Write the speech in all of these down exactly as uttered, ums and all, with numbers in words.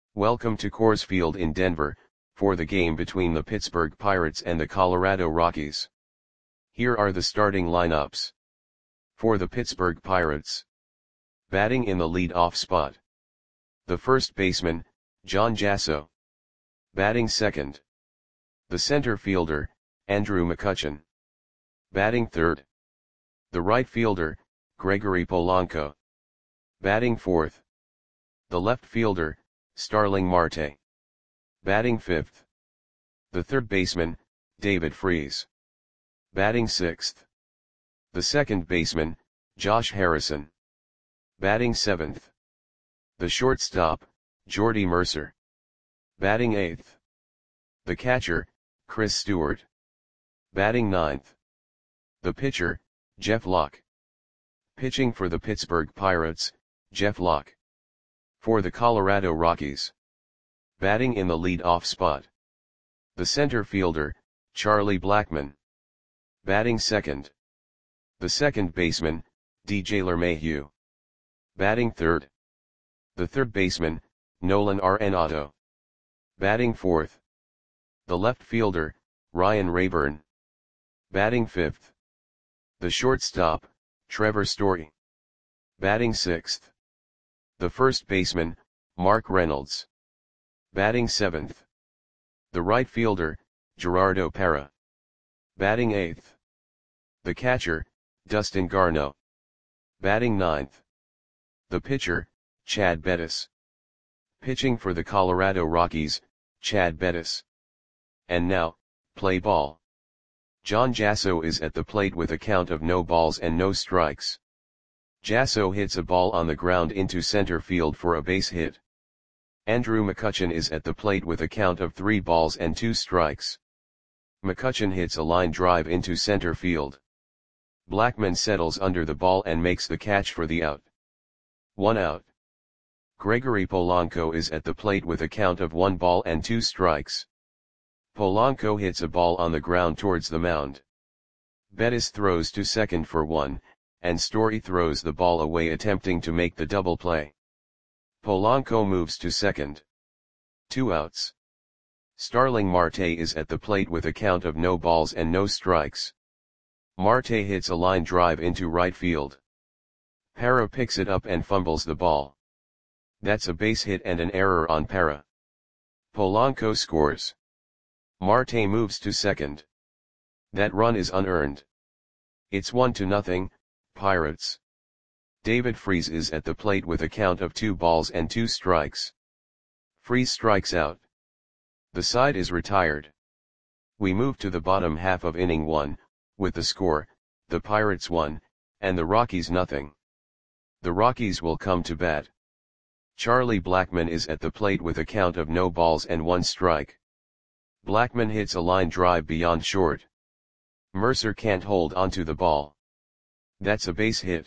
Welcome to Coors Field in Denver, for the game between the Pittsburgh Pirates and the Colorado Rockies. Here are the starting lineups. For the Pittsburgh Pirates. Batting in the lead-off spot. The first baseman, John Jasso. Batting second. The center fielder, Andrew McCutchen. Batting third. The right fielder, Gregory Polanco. Batting fourth. The left fielder, Starling Marte. Batting fifth. The third baseman, David Freese. Batting sixth. The second baseman, Josh Harrison. Batting seventh. The shortstop, Jordy Mercer. Batting eighth. The catcher, Chris Stewart. Batting ninth. The pitcher, Jeff Locke. Pitching for the Pittsburgh Pirates, Jeff Locke. For the Colorado Rockies. Batting in the lead-off spot. The center fielder, Charlie Blackmon. Batting second. The second baseman, D J LeMahieu. Batting third. The third baseman, Nolan Arenado. Batting fourth. The left fielder, Ryan Rayburn. Batting fifth. The shortstop, Trevor Story. Batting sixth. The first baseman, Mark Reynolds. Batting seventh. The right fielder, Gerardo Parra. Batting eighth. The catcher, Dustin Garneau. Batting ninth. The pitcher, Chad Bettis. Pitching for the Colorado Rockies, Chad Bettis. And now, play ball. John Jasso is at the plate with a count of no balls and no strikes. Jasso hits a ball on the ground into center field for a base hit. Andrew McCutchen is at the plate with a count of three balls and two strikes. McCutchen hits a line drive into center field. Blackmon settles under the ball and makes the catch for the out. One out. Gregory Polanco is at the plate with a count of one ball and two strikes. Polanco hits a ball on the ground towards the mound. Bettis throws to second for one, and Story throws the ball away attempting to make the double play. Polanco moves to second. Two outs. Starling Marte is at the plate with a count of no balls and no strikes. Marte hits a line drive into right field. Parra picks it up and fumbles the ball. That's a base hit and an error on Parra. Polanco scores. Marte moves to second. That run is unearned. It's one to nothing, Pirates. David Freese is at the plate with a count of two balls and two strikes. Freese strikes out. The side is retired. We move to the bottom half of inning one, with the score, the Pirates one, and the Rockies nothing. The Rockies will come to bat. Charlie Blackmon is at the plate with a count of no balls and one strike. Blackmon hits a line drive beyond short. Mercer can't hold onto the ball. That's a base hit.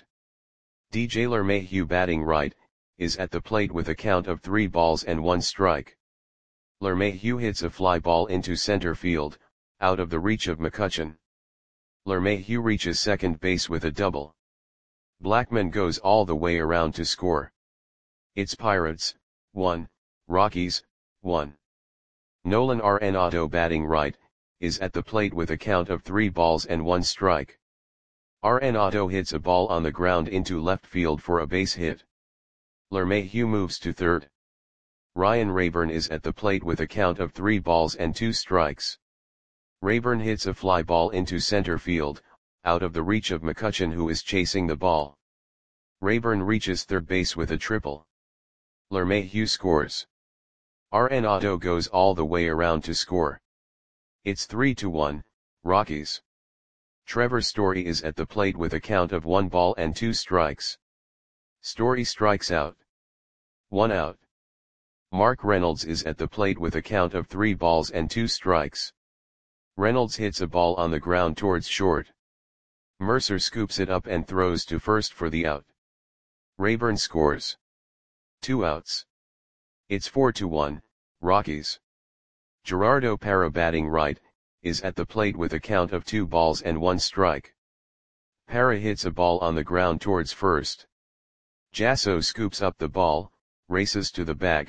D J LeMahieu, batting right, is at the plate with a count of three balls and one strike. LeMahieu hits a fly ball into center field, out of the reach of McCutchen. LeMahieu reaches second base with a double. Blackmon goes all the way around to score. It's Pirates, one, Rockies, one. Nolan Arenado, batting right, is at the plate with a count of three balls and one strike. Arenado hits a ball on the ground into left field for a base hit. LeMahieu moves to third. Ryan Rayburn is at the plate with a count of three balls and two strikes. Rayburn hits a fly ball into center field, out of the reach of McCutchen, who is chasing the ball. Rayburn reaches third base with a triple. LeMahieu scores. Arenado goes all the way around to score. It's three to one, Rockies. Trevor Story is at the plate with a count of one ball and two strikes. Story strikes out. One out. Mark Reynolds is at the plate with a count of three balls and two strikes. Reynolds hits a ball on the ground towards short. Mercer scoops it up and throws to first for the out. Rayburn scores. Two outs. It's four to one, Rockies. Gerardo Parra, batting right, is at the plate with a count of two balls and one strike. Parra hits a ball on the ground towards first. Jasso scoops up the ball, races to the bag,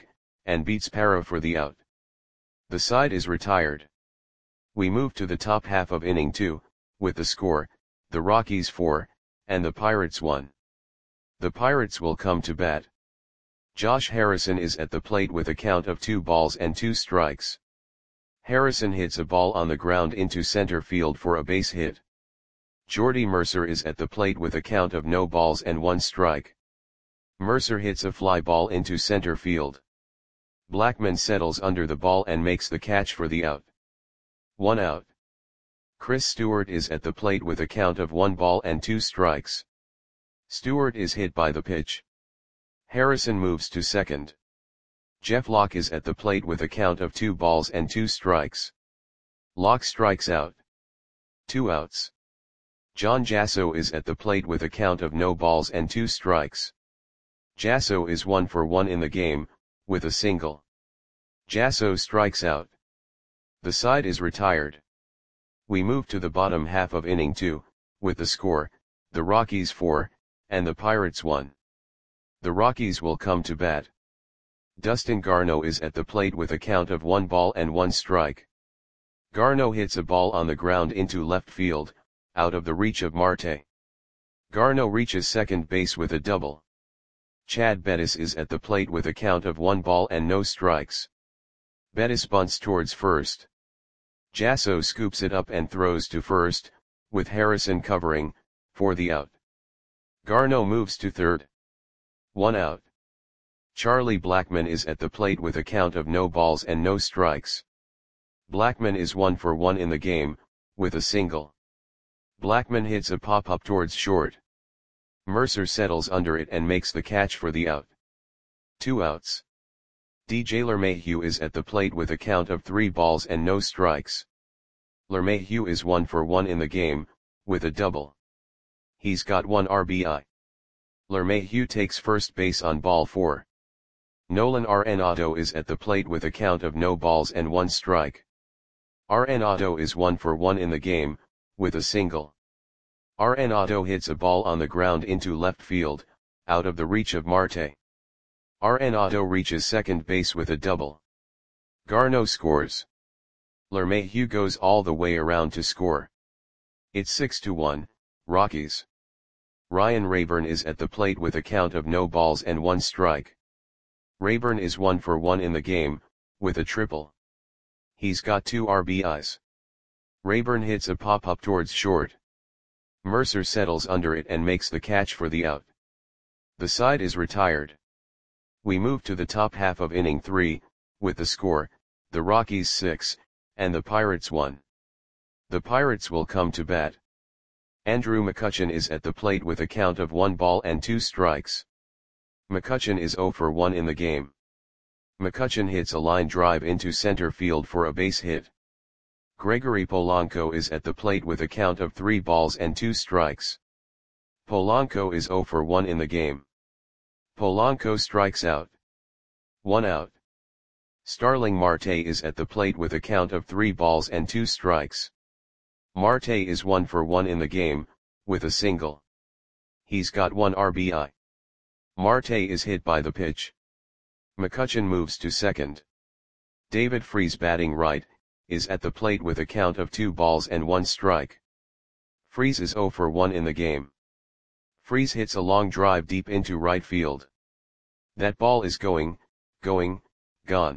and beats Para for the out. The side is retired. We move to the top half of inning two, with the score, the Rockies four, and the Pirates one. The Pirates will come to bat. Josh Harrison is at the plate with a count of two balls and two strikes. Harrison hits a ball on the ground into center field for a base hit. Jordy Mercer is at the plate with a count of no balls and one strike. Mercer hits a fly ball into center field. Blackmon settles under the ball and makes the catch for the out. One out. Chris Stewart is at the plate with a count of one ball and two strikes. Stewart is hit by the pitch. Harrison moves to second. Jeff Locke is at the plate with a count of two balls and two strikes. Locke strikes out. Two outs. John Jasso is at the plate with a count of no balls and two strikes. Jasso is one for one in the game, with a single. Jasso strikes out. The side is retired. We move to the bottom half of inning two, with the score, the Rockies four, and the Pirates one. The Rockies will come to bat. Dustin Garneau is at the plate with a count of one ball and one strike. Garneau hits a ball on the ground into left field, out of the reach of Marte. Garneau reaches second base with a double. Chad Bettis is at the plate with a count of one ball and no strikes. Bettis bunts towards first. Jasso scoops it up and throws to first, with Harrison covering, for the out. Garneau moves to third. One out. Charlie Blackmon is at the plate with a count of no balls and no strikes. Blackmon is one for one in the game, with a single. Blackmon hits a pop-up towards short. Mercer settles under it and makes the catch for the out. Two outs. D J LeMahieu is at the plate with a count of three balls and no strikes. LeMahieu is one for one in the game, with a double. He's got one R B I. LeMahieu takes first base on ball four. Nolan Arenado is at the plate with a count of no balls and one strike. Arenado is one for one in the game, with a single. Arenado hits a ball on the ground into left field, out of the reach of Marte. Arenado reaches second base with a double. Garneau scores. LeMahieu goes all the way around to score. It's six to one, Rockies. Ryan Rayburn is at the plate with a count of no balls and one strike. Rayburn is one for one in the game, with a triple. He's got two R B Is. Rayburn hits a pop-up towards short. Mercer settles under it and makes the catch for the out. The side is retired. We move to the top half of inning three, with the score, the Rockies six, and the Pirates one. The Pirates will come to bat. Andrew McCutchen is at the plate with a count of one ball and two strikes. McCutchen is zero for one in the game. McCutchen hits a line drive into center field for a base hit. Gregory Polanco is at the plate with a count of three balls and two strikes. Polanco is zero for one in the game. Polanco strikes out. One out. Starling Marte is at the plate with a count of three balls and two strikes. Marte is one for one in the game, with a single. He's got one R B I. Marte is hit by the pitch. McCutchen moves to second. David Freese, batting right, is at the plate with a count of two balls and one strike. Freese is zero for one in the game. Freese hits a long drive deep into right field. That ball is going, going, gone.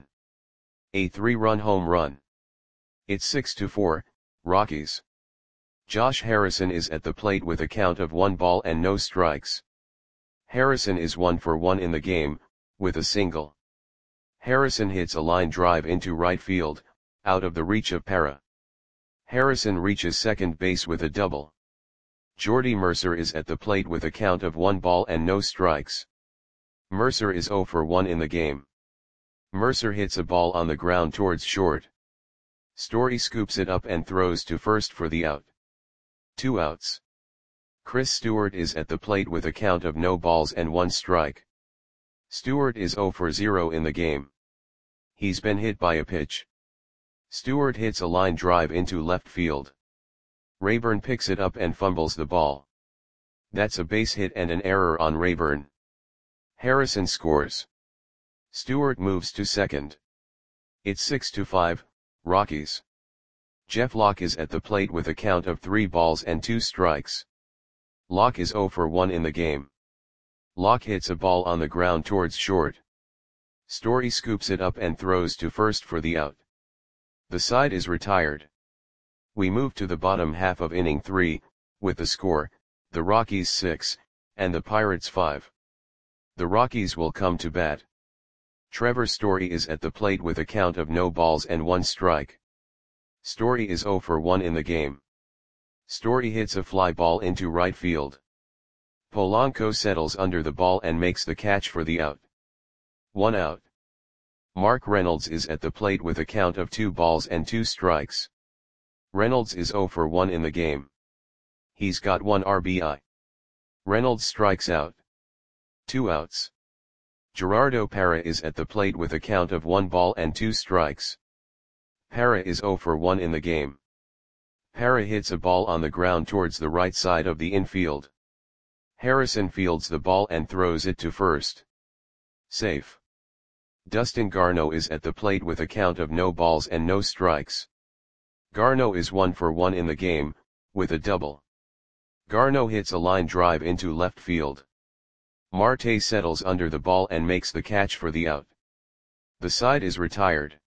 A three-run home run. It's six to four, Rockies. Josh Harrison is at the plate with a count of one ball and no strikes. Harrison is one for one in the game, with a single. Harrison hits a line drive into right field, out of the reach of Para. Harrison reaches second base with a double. Jordy Mercer is at the plate with a count of one ball and no strikes. Mercer is zero for one in the game. Mercer hits a ball on the ground towards short. Story scoops it up and throws to first for the out. Two outs. Chris Stewart is at the plate with a count of no balls and one strike. Stewart is zero for zero in the game. He's been hit by a pitch. Stewart hits a line drive into left field. Rayburn picks it up and fumbles the ball. That's a base hit and an error on Rayburn. Harrison scores. Stewart moves to second. It's six to five, Rockies. Jeff Locke is at the plate with a count of three balls and two strikes. Locke is zero for one in the game. Locke hits a ball on the ground towards short. Story scoops it up and throws to first for the out. The side is retired. We move to the bottom half of inning three, with the score, the Rockies six, and the Pirates five. The Rockies will come to bat. Trevor Story is at the plate with a count of no balls and one strike. Story is zero for one in the game. Story hits a fly ball into right field. Polanco settles under the ball and makes the catch for the out. One out. Mark Reynolds is at the plate with a count of two balls and two strikes. Reynolds is zero for one in the game. He's got one R B I. Reynolds strikes out. Two outs. Gerardo Parra is at the plate with a count of one ball and two strikes. Parra is zero for one in the game. Parra hits a ball on the ground towards the right side of the infield. Harrison fields the ball and throws it to first. Safe. Dustin Garneau is at the plate with a count of no balls and no strikes. Garneau is one for one in the game, with a double. Garneau hits a line drive into left field. Marte settles under the ball and makes the catch for the out. The side is retired.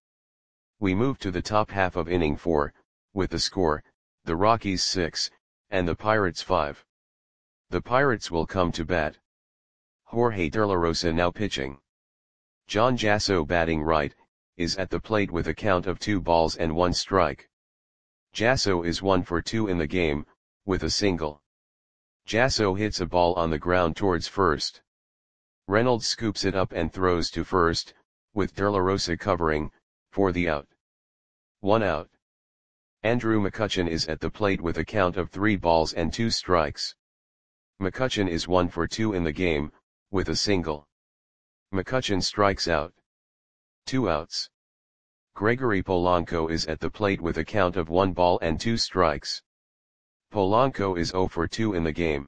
We move to the top half of inning four, with the score, the Rockies six, and the Pirates five. The Pirates will come to bat. Jorge De La Rosa now pitching. John Jasso batting right, is at the plate with a count of two balls and one strike. Jasso is one for two in the game, with a single. Jasso hits a ball on the ground towards first. Reynolds scoops it up and throws to first, with De La Rosa covering, for the out. One out. Andrew McCutchen is at the plate with a count of three balls and two strikes. McCutchen is one for two in the game, with a single. McCutchen strikes out. Two outs. Gregory Polanco is at the plate with a count of one ball and two strikes. Polanco is zero for two in the game.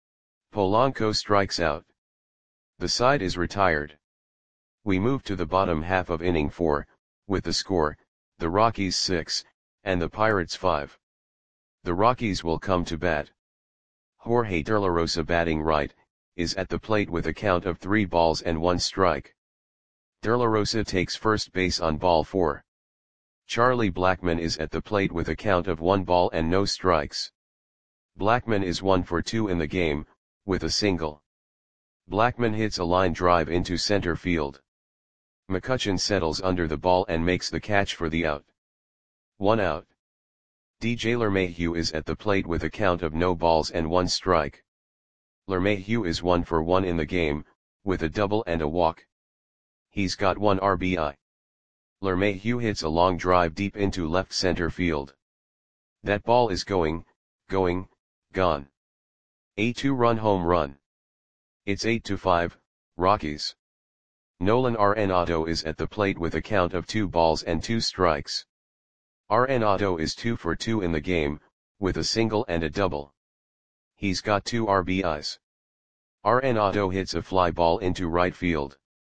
Polanco strikes out. The side is retired. We move to the bottom half of inning four, with the score, the Rockies six, and the Pirates five. The Rockies will come to bat. Jorge De La Rosa batting right, is at the plate with a count of three balls and one strike. De La Rosa takes first base on ball four. Charlie Blackmon is at the plate with a count of one ball and no strikes. Blackmon is one for two in the game, with a single. Blackmon hits a line drive into center field. McCutchen settles under the ball and makes the catch for the out. One out. D J LeMahieu is at the plate with a count of no balls and one strike. LeMahieu is one for one in the game, with a double and a walk. He's got one R B I. LeMahieu hits a long drive deep into left center field. That ball is going, going, gone. A two-run home run. It's eight to five, Rockies. Nolan Arenado is at the plate with a count of two balls and two strikes. Arenado is two for two in the game, with a single and a double. He's got two R B Is. Arenado hits a fly ball into right field.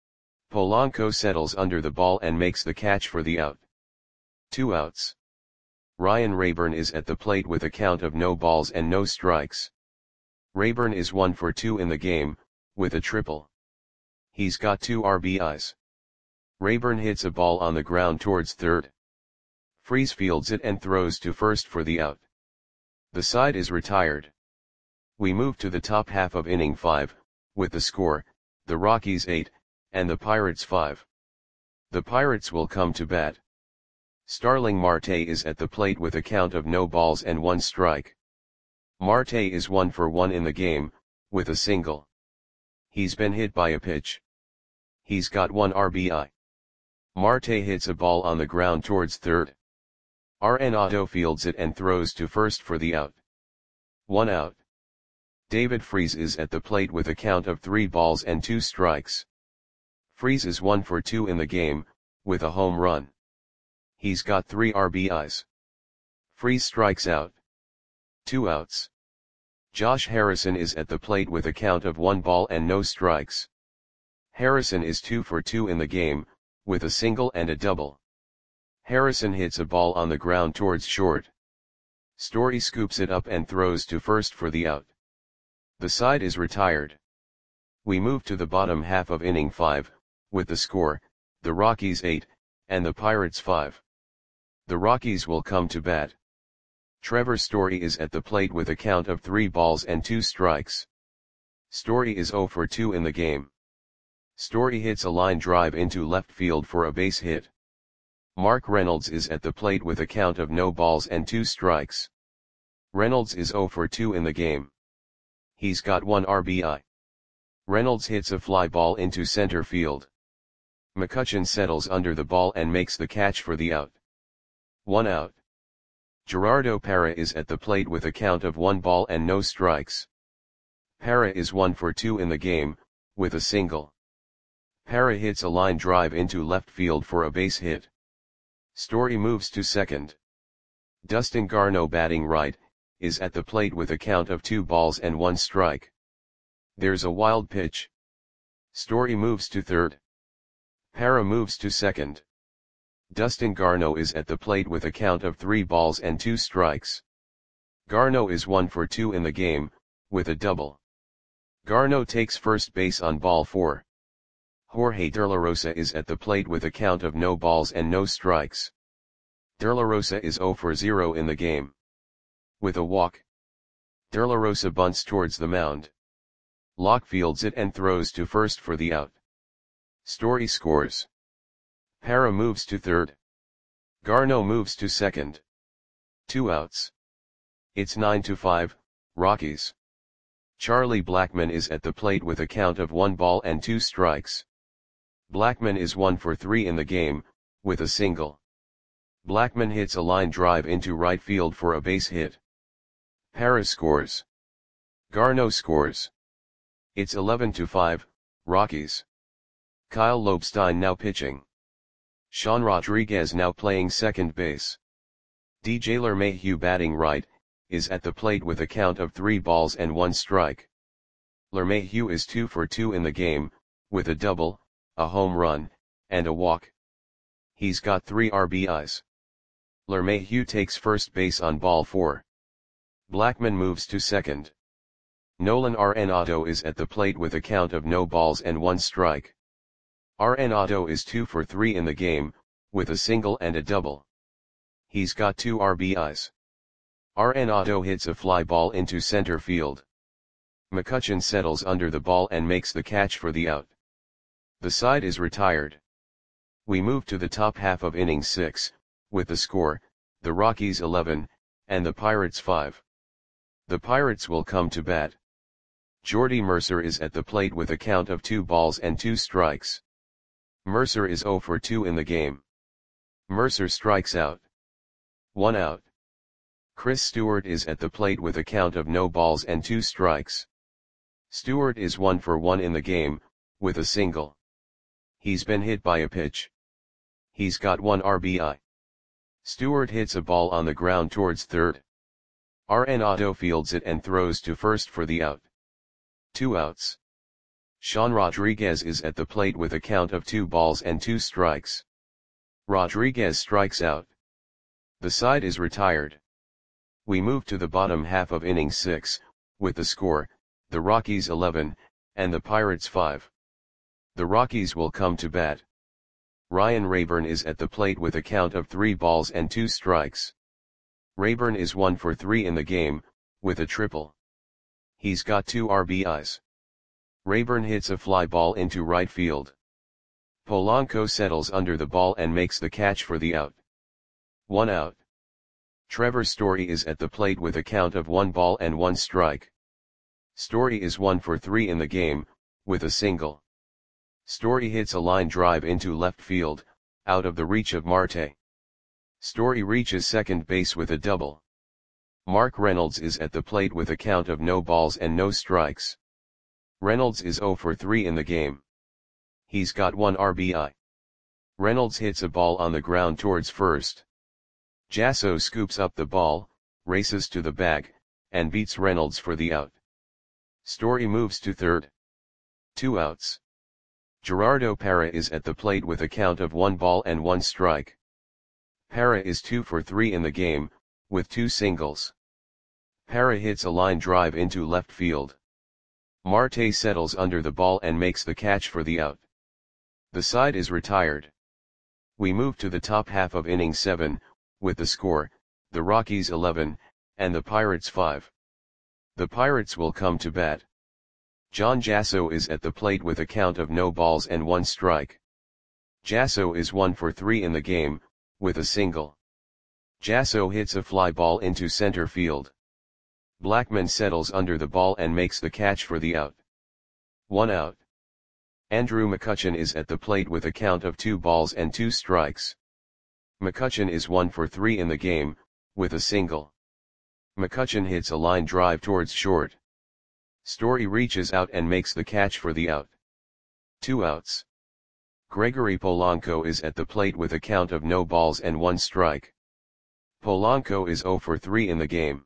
Polanco settles under the ball and makes the catch for the out. Two outs. Ryan Rayburn is at the plate with a count of no balls and no strikes. Rayburn is one for two in the game, with a triple. He's got two R B Is. Rayburn hits a ball on the ground towards third. Freese fields it and throws to first for the out. The side is retired. We move to the top half of inning five, with the score, the Rockies eight, and the Pirates five. The Pirates will come to bat. Starling Marte is at the plate with a count of no balls and one strike. Marte is one for one in the game, with a single. He's been hit by a pitch. He's got one R B I. Marte hits a ball on the ground towards third. Arenado fields it and throws to first for the out. One out. David Freese is at the plate with a count of three balls and two strikes. Freese is one for two in the game, with a home run. He's got three R B Is. Freese strikes out. Two outs. Josh Harrison is at the plate with a count of one ball and no strikes. Harrison is two for two in the game, with a single and a double. Harrison hits a ball on the ground towards short. Story scoops it up and throws to first for the out. The side is retired. We move to the bottom half of inning five, with the score, the Rockies eight, and the Pirates five. The Rockies will come to bat. Trevor Story is at the plate with a count of three balls and two strikes. Story is zero for two in the game. Story hits a line drive into left field for a base hit. Mark Reynolds is at the plate with a count of no balls and two strikes. Reynolds is zero for two in the game. He's got one R B I. Reynolds hits a fly ball into center field. McCutchen settles under the ball and makes the catch for the out. One out. Gerardo Parra is at the plate with a count of one ball and no strikes. Parra is one for two in the game, with a single. Parra hits a line drive into left field for a base hit. Story moves to second. Dustin Garneau, batting right, is at the plate with a count of two balls and one strike. There's a wild pitch. Story moves to third. Parra moves to second. Dustin Garneau is at the plate with a count of three balls and two strikes. Garneau is one for two in the game, with a double. Garneau takes first base on ball four. Jorge De La Rosa is at the plate with a count of no balls and no strikes. De La Rosa is zero for zero in the game. With a walk. De La Rosa bunts towards the mound. Locke fields it and throws to first for the out. Story scores. Parra moves to third. Garneau moves to second. Two outs. It's nine to five, Rockies. Charlie Blackmon is at the plate with a count of one ball and two strikes. Blackmon is one for three in the game, with a single. Blackmon hits a line drive into right field for a base hit. Parra scores. Garneau scores. It's eleven to five, Rockies. Kyle Lobstein now pitching. Sean Rodriguez now playing second base. D J LeMahieu, batting right, is at the plate with a count of three balls and one strike. LeMahieu is two for two in the game, with a double, a home run, and a walk. He's got three R B Is. LeMahieu takes first base on ball four. Blackmon moves to second. Nolan Arenado is at the plate with a count of no balls and one strike. Arenado is two for three in the game, with a single and a double. He's got two R B Is. Arenado hits a fly ball into center field. McCutchen settles under the ball and makes the catch for the out. The side is retired. We move to the top half of inning six, with the score, the Rockies eleven, and the Pirates five. The Pirates will come to bat. Jordy Mercer is at the plate with a count of two balls and two strikes. Mercer is zero for two in the game. Mercer strikes out. One out. Chris Stewart is at the plate with a count of no balls and two strikes. Stewart is one for one in the game, with a single. He's been hit by a pitch. He's got one R B I. Stewart hits a ball on the ground towards third. Arenado fields it and throws to first for the out. Two outs. Sean Rodriguez is at the plate with a count of two balls and two strikes. Rodriguez strikes out. The side is retired. We move to the bottom half of inning six, with the score, the Rockies eleven, and the Pirates five. The Rockies will come to bat. Ryan Rayburn is at the plate with a count of three balls and two strikes. Rayburn is one for three in the game, with a triple. He's got two R B Is. Rayburn hits a fly ball into right field. Polanco settles under the ball and makes the catch for the out. One out. Trevor Story is at the plate with a count of one ball and one strike. Story is one for three in the game, with a single. Story hits a line drive into left field, out of the reach of Marte. Story reaches second base with a double. Mark Reynolds is at the plate with a count of no balls and no strikes. Reynolds is zero for three in the game. He's got one R B I. Reynolds hits a ball on the ground towards first. Jasso scoops up the ball, races to the bag, and beats Reynolds for the out. Story moves to third. Two outs. Gerardo Parra is at the plate with a count of one ball and one strike. Parra is two for three in the game, with two singles. Parra hits a line drive into left field. Marte settles under the ball and makes the catch for the out. The side is retired. We move to the top half of inning seven, with the score, the Rockies eleven, and the Pirates five. The Pirates will come to bat. John Jasso is at the plate with a count of no balls and one strike. Jasso is one for three in the game, with a single. Jasso hits a fly ball into center field. Blackman settles under the ball and makes the catch for the out. One out. Andrew McCutchen is at the plate with a count of two balls and two strikes. McCutchen is one for three in the game, with a single. McCutchen hits a line drive towards short. Story reaches out and makes the catch for the out. Two outs. Gregory Polanco is at the plate with a count of no balls and one strike. Polanco is zero for three in the game.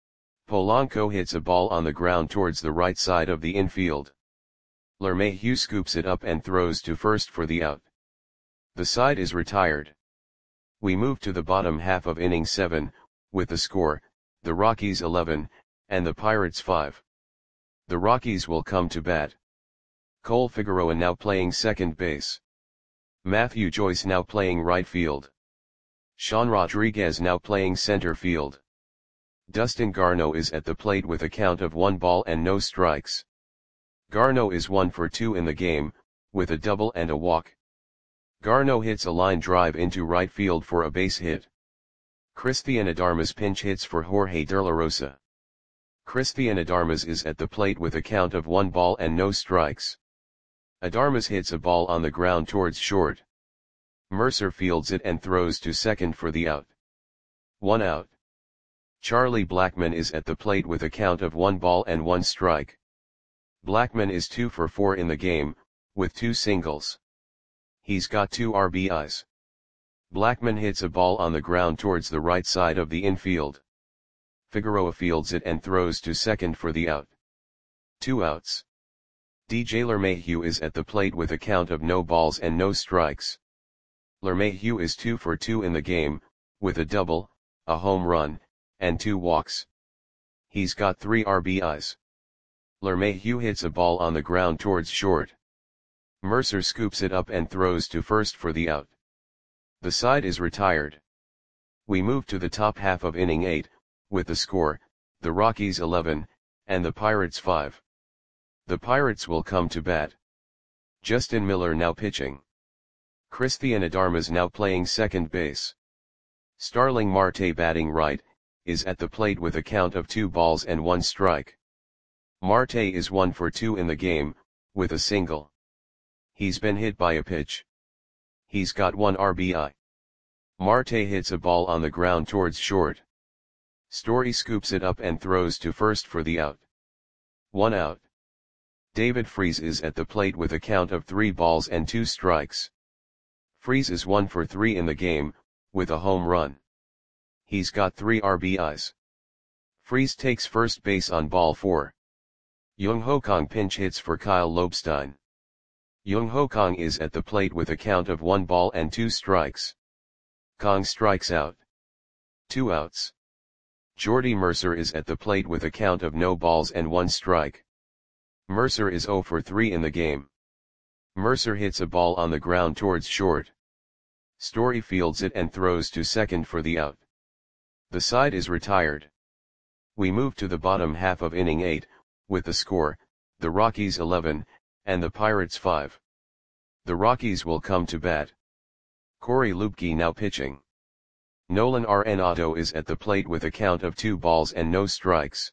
Polanco hits a ball on the ground towards the right side of the infield. LeMahieu scoops it up and throws to first for the out. The side is retired. We move to the bottom half of inning seven, with the score, the Rockies eleven, and the Pirates five. The Rockies will come to bat. Cole Figueroa now playing second base. Matthew Joyce now playing right field. Sean Rodriguez now playing center field. Dustin Garneau is at the plate with a count of one ball and no strikes. Garneau is one for two in the game, with a double and a walk. Garneau hits a line drive into right field for a base hit. Cristian Adarmas pinch hits for Jorge De La Rosa. Cristian Adarmas is at the plate with a count of one ball and no strikes. Adarmas hits a ball on the ground towards short. Mercer fields it and throws to second for the out. One out. Charlie Blackmon is at the plate with a count of one ball and one strike. Blackmon is two for four in the game, with two singles. He's got two R B Is. Blackmon hits a ball on the ground towards the right side of the infield. Figueroa fields it and throws to second for the out. Two outs. D J LeMahieu is at the plate with a count of no balls and no strikes. LeMahieu is two for two in the game, with a double, a home run, and two walks. He's got three R B Is. LeMahieu hits a ball on the ground towards short. Mercer scoops it up and throws to first for the out. The side is retired. We move to the top half of inning eight, with the score, the Rockies eleven, and the Pirates five. The Pirates will come to bat. Justin Miller now pitching. Cristian Adarmas now playing second base. Starling Marte batting right, is at the plate with a count of two balls and one strike. Marte is one for two in the game, with a single. He's been hit by a pitch. He's got one R B I. Marte hits a ball on the ground towards short. Story scoops it up and throws to first for the out. One out. David Freese is at the plate with a count of three balls and two strikes. Freese is one for three in the game, with a home run. He's got three R B Is. Freese takes first base on ball four. Jung Ho Kang pinch hits for Kyle Lobstein. Jung Ho Kang is at the plate with a count of one ball and two strikes. Kang strikes out. Two outs. Jordy Mercer is at the plate with a count of no balls and one strike. Mercer is zero for three in the game. Mercer hits a ball on the ground towards short. Story fields it and throws to second for the out. The side is retired. We move to the bottom half of inning eight, with the score, the Rockies eleven, and the Pirates five. The Rockies will come to bat. Corey Lupke now pitching. Nolan Arenado is at the plate with a count of two balls and no strikes.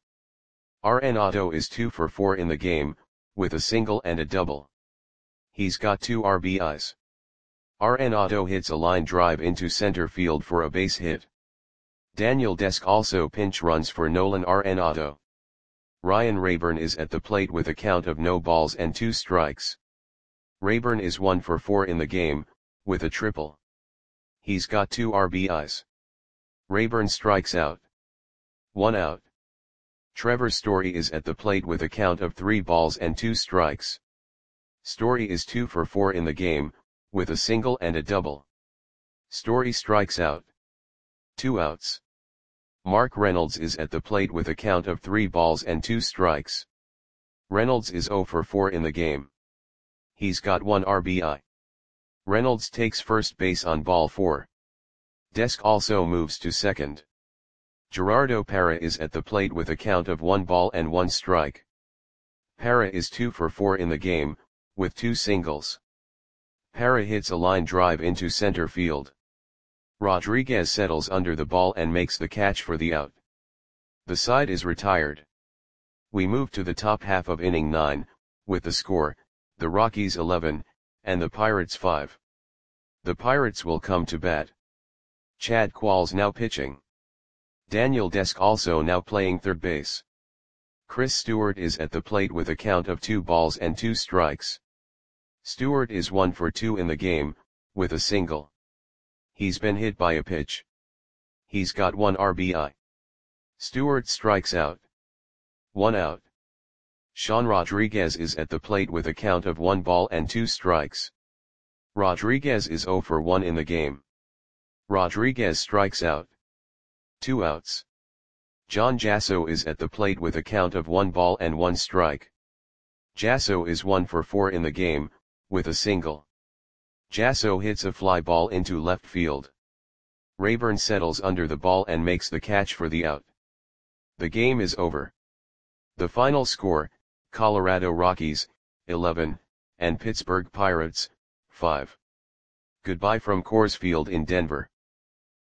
Arenado is two for four in the game, with a single and a double. He's got two R B Is. Arenado hits a line drive into center field for a base hit. Daniel Desk also pinch runs for Nolan Arenado. Ryan Rayburn is at the plate with a count of no balls and two strikes. Rayburn is one for four in the game, with a triple. He's got two R B Is. Rayburn strikes out. One out. Trevor Story is at the plate with a count of three balls and two strikes. Story is two for four in the game, with a single and a double. Story strikes out. Two outs. Mark Reynolds is at the plate with a count of three balls and two strikes. Reynolds is zero for four in the game. He's got one R B I. Reynolds takes first base on ball four. Desk also moves to second. Gerardo Parra is at the plate with a count of one ball and one strike. Parra is two for four in the game, with two singles. Parra hits a line drive into center field. Rodriguez settles under the ball and makes the catch for the out. The side is retired. We move to the top half of inning nine, with the score, the Rockies eleven, and the Pirates five. The Pirates will come to bat. Chad Qualls now pitching. Daniel Desk also now playing third base. Chris Stewart is at the plate with a count of two balls and two strikes. Stewart is one for two in the game, with a single. He's been hit by a pitch. He's got one R B I. Stewart strikes out. One out. Sean Rodriguez is at the plate with a count of one ball and two strikes. Rodriguez is zero for one in the game. Rodriguez strikes out. Two outs. John Jasso is at the plate with a count of one ball and one strike. Jasso is one for four in the game, with a single. Jasso hits a fly ball into left field. Rayburn settles under the ball and makes the catch for the out. The game is over. The final score, Colorado Rockies, eleven, and Pittsburgh Pirates, five. Goodbye from Coors Field in Denver.